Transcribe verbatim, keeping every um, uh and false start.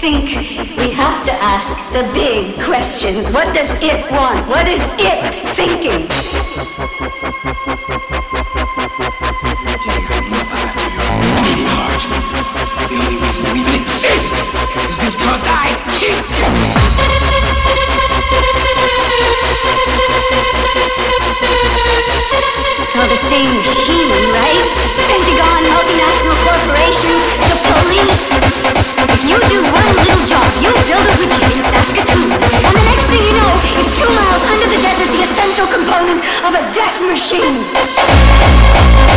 think we have to ask the big questions. What does it want? What is it thinking? The only reason you even exist is because I keep you. It's all the same machine, right? Pentagon, multinational corporations, the police. If you do one little job, you build a widget in Saskatoon, and the next thing you know, it's two miles under the desert, the essential component of a death machine.